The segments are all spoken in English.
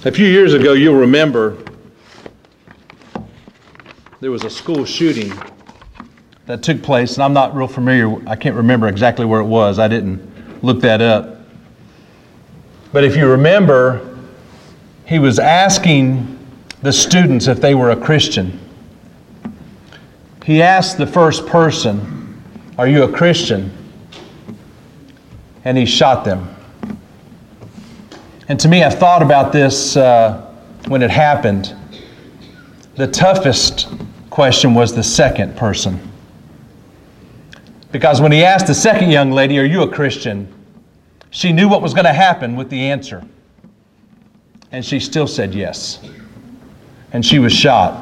A few years ago, you'll remember there was a school shooting that took place, and I'm not real familiar. I can't remember exactly where it was. I didn't look that up. But if you remember, he was asking the students if they were a Christian. He asked the first person, "Are you a Christian?" And he shot them. And to me, I thought about this when it happened. The toughest question was the second person. Because when he asked the second young lady, "Are you a Christian?" she knew what was going to happen with the answer. And she still said yes. And she was shot.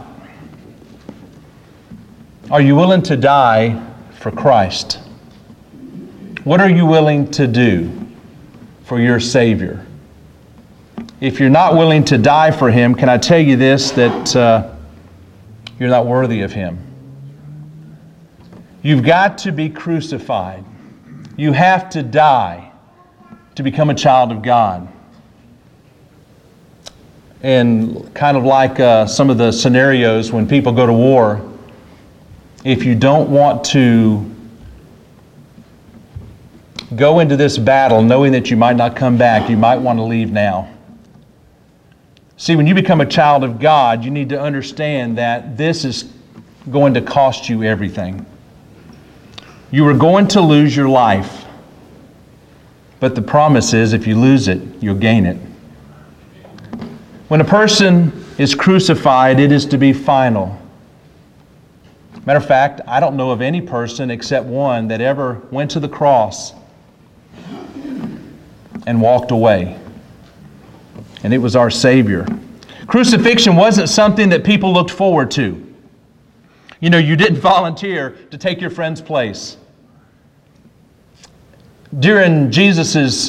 Are you willing to die for Christ? What are you willing to do for your Savior? If you're not willing to die for Him, can I tell you this, that you're not worthy of Him. You've got to be crucified. You have to die to become a child of God. And kind of like some of the scenarios when people go to war, if you don't want to go into this battle knowing that you might not come back, you might want to leave now. See, when you become a child of God, you need to understand that this is going to cost you everything. You are going to lose your life. But the promise is, if you lose it, you'll gain it. When a person is crucified, it is to be final. Matter of fact, I don't know of any person except one that ever went to the cross and walked away. And it was our Savior. Crucifixion wasn't something that people looked forward to. You know, you didn't volunteer to take your friend's place. During Jesus'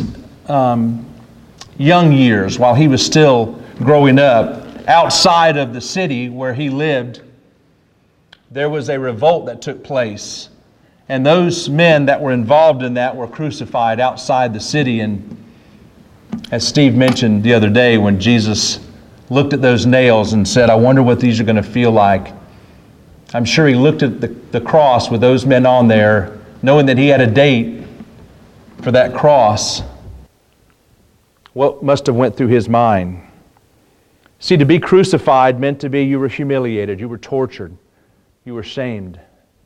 young years, while He was still growing up, outside of the city where He lived, there was a revolt that took place. And those men that were involved in that were crucified outside the city. And as Steve mentioned the other day, when Jesus looked at those nails and said, "I wonder what these are going to feel like," I'm sure He looked at the cross with those men on there, knowing that He had a date for that cross. What must have went through His mind? See, to be crucified meant to be you were humiliated, you were tortured, you were shamed.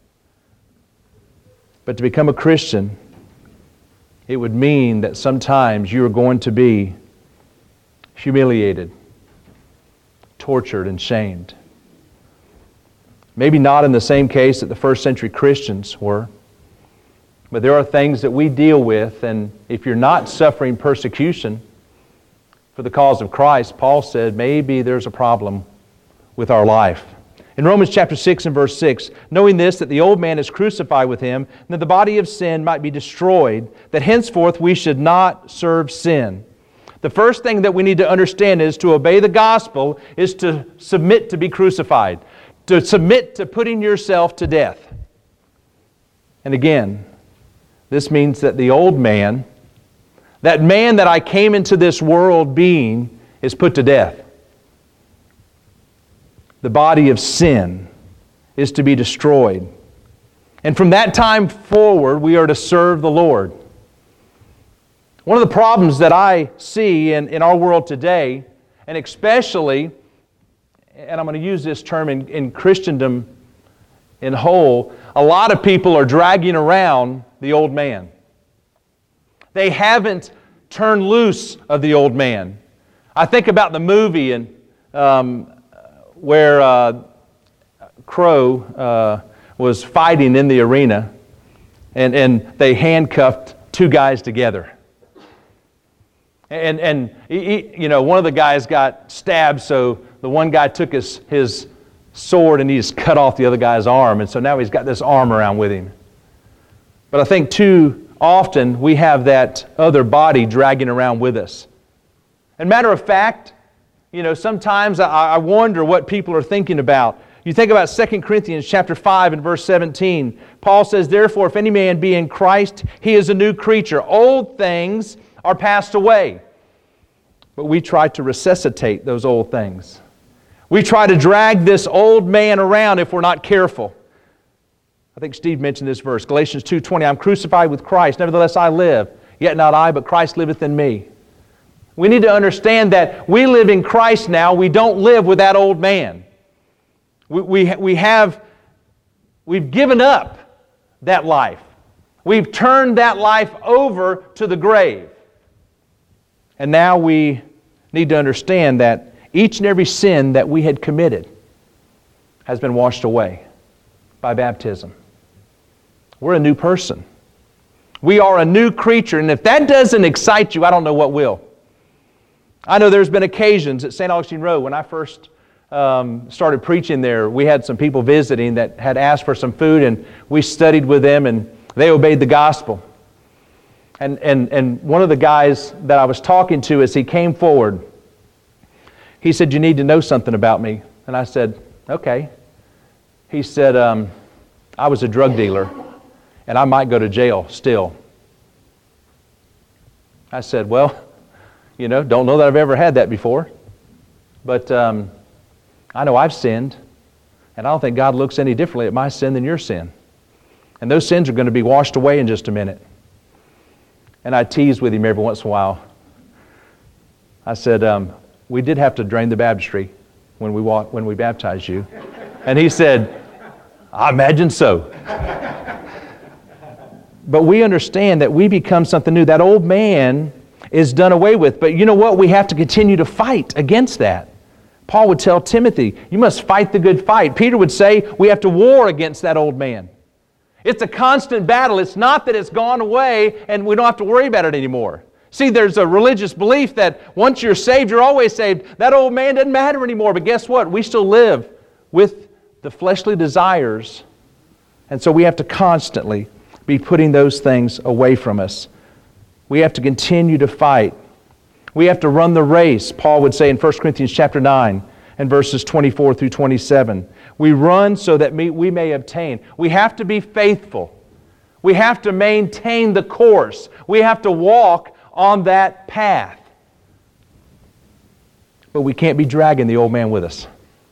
But to become a Christian, it would mean that sometimes you are going to be humiliated, tortured, and shamed. Maybe not in the same case that the first century Christians were, but there are things that we deal with, and if you're not suffering persecution for the cause of Christ, Paul said maybe there's a problem with our life. In Romans chapter 6 and verse 6, knowing this, that the old man is crucified with Him, and that the body of sin might be destroyed, that henceforth we should not serve sin. The first thing that we need to understand is to obey the gospel is to submit to be crucified, to submit to putting yourself to death. And again, this means that the old man, that man that I came into this world being, is put to death. The body of sin is to be destroyed. And from that time forward, we are to serve the Lord. One of the problems that I see in our world today, and especially, and I'm going to use this term in Christendom in whole, a lot of people are dragging around the old man. They haven't turned loose of the old man. I think about the movie where Crow was fighting in the arena, and they handcuffed two guys together. And you know, one of the guys got stabbed, so the one guy took his sword and he just cut off the other guy's arm, and so now he's got this arm around with him. But I think too often we have that other body dragging around with us. And matter of fact, you know, sometimes I wonder what people are thinking about. You think about 2 Corinthians chapter 5 and verse 17. Paul says, "Therefore, if any man be in Christ, he is a new creature. Old things are passed away." but we try to resuscitate those old things. We try to drag this old man around if we're not careful. I think Steve mentioned this verse, Galatians 2:20, I'm crucified with Christ, nevertheless I live, yet not I, but Christ liveth in me. We need to understand that we live in Christ now. We don't live with that old man. We've given up that life. We've turned that life over to the grave. And now we need to understand that each and every sin that we had committed has been washed away by baptism. We're a new person. We are a new creature, and if that doesn't excite you, I don't know what will. I know there's been occasions at St. Augustine Road when I first started preaching there. We had some people visiting that had asked for some food, and we studied with them, and they obeyed the gospel. And one of the guys that I was talking to, as he came forward, he said, you need to know something about me. And I said, okay. He said, I was a drug dealer, and I might go to jail still. I said, well, don't know that I've ever had that before. But I know I've sinned, and I don't think God looks any differently at my sin than your sin. And those sins are going to be washed away in just a minute. And I tease with him every once in a while. I said, we did have to drain the baptistry when we baptized you. And he said, I imagine so. But we understand that we become something new. That old man is done away with. But you know what? We have to continue to fight against that. Paul would tell Timothy, you must fight the good fight. Peter would say, we have to war against that old man. It's a constant battle. It's not that it's gone away and we don't have to worry about it anymore. See, there's a religious belief that once you're saved, you're always saved. That old man doesn't matter anymore. But guess what? We still live with the fleshly desires. And so we have to constantly be putting those things away from us. We have to continue to fight. We have to run the race, Paul would say in 1 Corinthians chapter 9 and verses 24 through 27. We run so that we may obtain. We have to be faithful. We have to maintain the course. We have to walk on that path. But we can't be dragging the old man with us.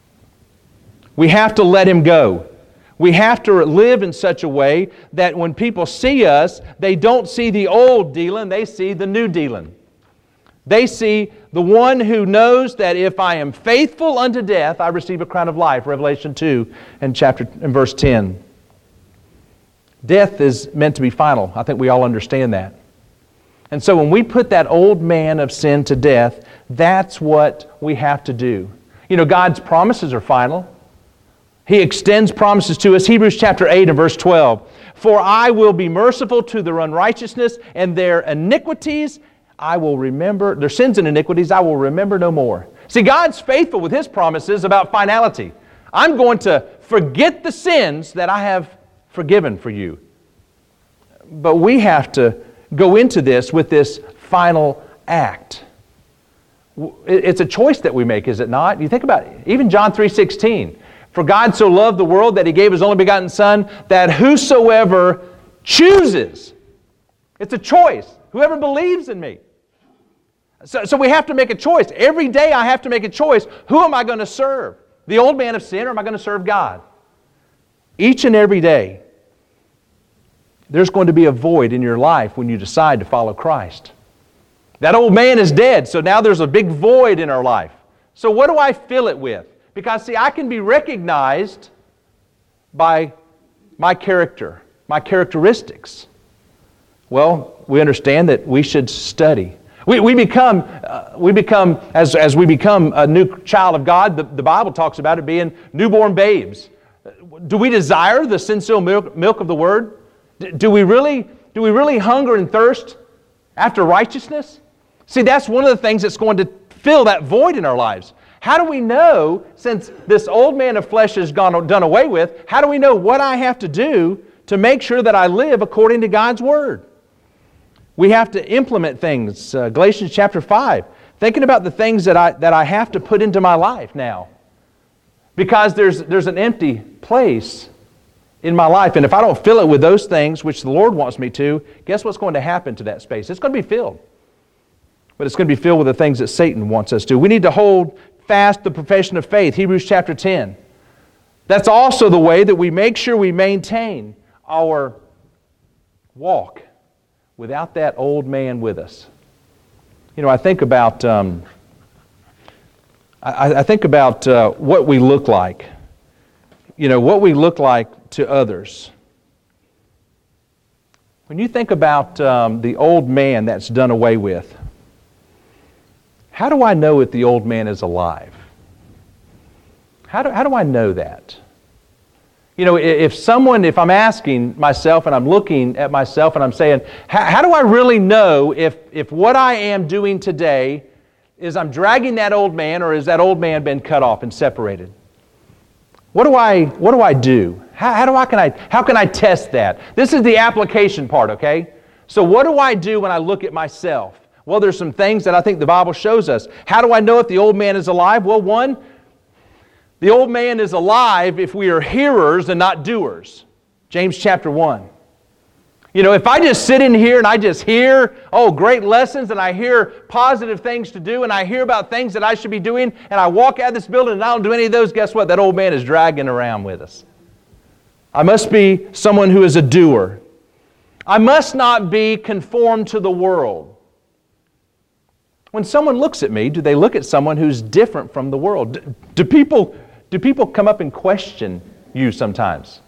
We have to let him go. We have to live in such a way that when people see us, they don't see the old Dylan, they see the new Dylan. They see the one who knows that if I am faithful unto death, I receive a crown of life, Revelation 2 and verse 10. Death is meant to be final. I think we all understand that. And so when we put that old man of sin to death, that's what we have to do. God's promises are final. He extends promises to us. Hebrews chapter 8 and verse 12. For I will be merciful to their unrighteousness, and their iniquities I will remember, their sins and iniquities I will remember no more. See, God's faithful with His promises about finality. I'm going to forget the sins that I have forgiven for you. But we have to go into this with this final act. It's a choice that we make, is it not? You think about it. Even John 3:16. For God so loved the world that He gave His only begotten Son, that whosoever chooses. It's a choice. Whoever believes in me. So we have to make a choice. Every day I have to make a choice. Who am I going to serve? The old man of sin, or am I going to serve God? Each and every day, there's going to be a void in your life when you decide to follow Christ. That old man is dead, so now there's a big void in our life. So what do I fill it with? Because, see, I can be recognized by my character, my characteristics. Well, we understand that we should study. We become as we become a new child of God, the Bible talks about it being newborn babes. Do we desire the sincere milk of the Word? Do we really hunger and thirst after righteousness? See, that's one of the things that's going to fill that void in our lives. How do we know, since this old man of flesh is done away with, how do we know what I have to do to make sure that I live according to God's Word? We have to implement things. Galatians chapter 5. Thinking about the things that I have to put into my life now. Because there's an empty place in my life. And if I don't fill it with those things which the Lord wants me to, guess what's going to happen to that space? It's going to be filled. but it's going to be filled with the things that Satan wants us to. We need to hold fast the profession of faith, Hebrews chapter 10. That's also the way that we make sure we maintain our walk without that old man with us. You know, I think about what we look like. You know, what we look like to others. When you think about the old man that's done away with, how do I know if the old man is alive? How do I know that? You know, if I'm asking myself and I'm looking at myself and I'm saying, how do I really know if what I am doing today is I'm dragging that old man, or has that old man been cut off and separated? What do I do? How can I test that? This is the application part, okay? So what do I do when I look at myself? Well, there's some things that I think the Bible shows us. How do I know if the old man is alive? Well, one, the old man is alive if we are hearers and not doers. James chapter 1. You know, if I just sit in here and I just hear, great lessons, and I hear positive things to do, and I hear about things that I should be doing, and I walk out of this building and I don't do any of those, guess what? That old man is dragging around with us. I must be someone who is a doer. I must not be conformed to the world. When someone looks at me, do they look at someone who's different from the world? Do people come up and question you sometimes?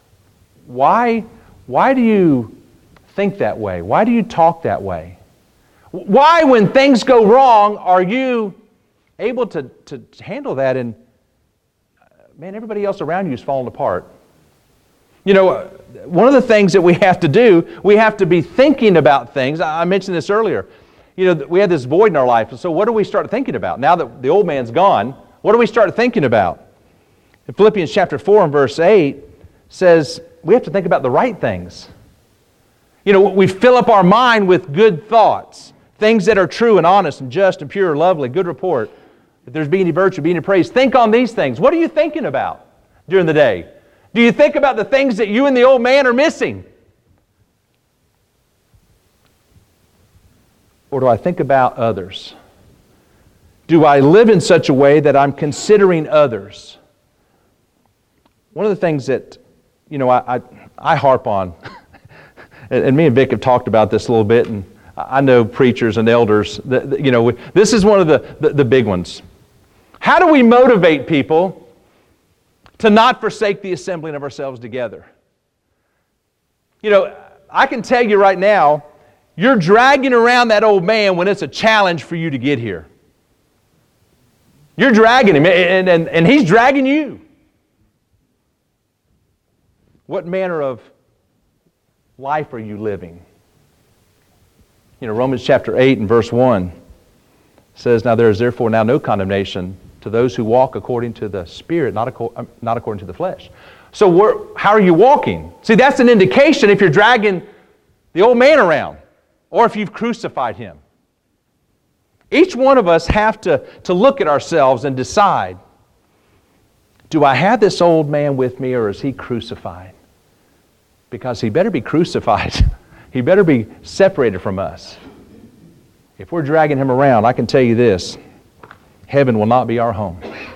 Why do you think that way? Why do you talk that way? Why, when things go wrong, are you able to handle that and, man, everybody else around you is falling apart? You know, one of the things that we have to do, we have to be thinking about things. I mentioned this earlier. You know, we had this void in our life. So what do we start thinking about? Now that the old man's gone, what do we start thinking about? In Philippians chapter 4 and verse 8 says we have to think about the right things. You know, we fill up our mind with good thoughts, things that are true and honest and just and pure, lovely, good report. If there's be any virtue, be any praise, think on these things. What are you thinking about during the day? Do you think about the things that you and the old man are missing? Or do I think about others? Do I live in such a way that I'm considering others? One of the things that, you know, I harp on, and me and Vic have talked about this a little bit, and I know preachers and elders, you know, this is one of the big ones. How do we motivate people to not forsake the assembling of ourselves together? You know, I can tell you right now, you're dragging around that old man when it's a challenge for you to get here. You're dragging him, and he's dragging you. What manner of life are you living? You know, Romans chapter 8 and verse 1 says, "Now there is therefore now no condemnation to those who walk according to the Spirit, not according to the flesh." So how are you walking? See, that's an indication if you're dragging the old man around, or if you've crucified him. Each one of us have to look at ourselves and decide, do I have this old man with me, or is he crucified? Because he better be crucified. He better be separated from us. If we're dragging him around, I can tell you this, heaven will not be our home.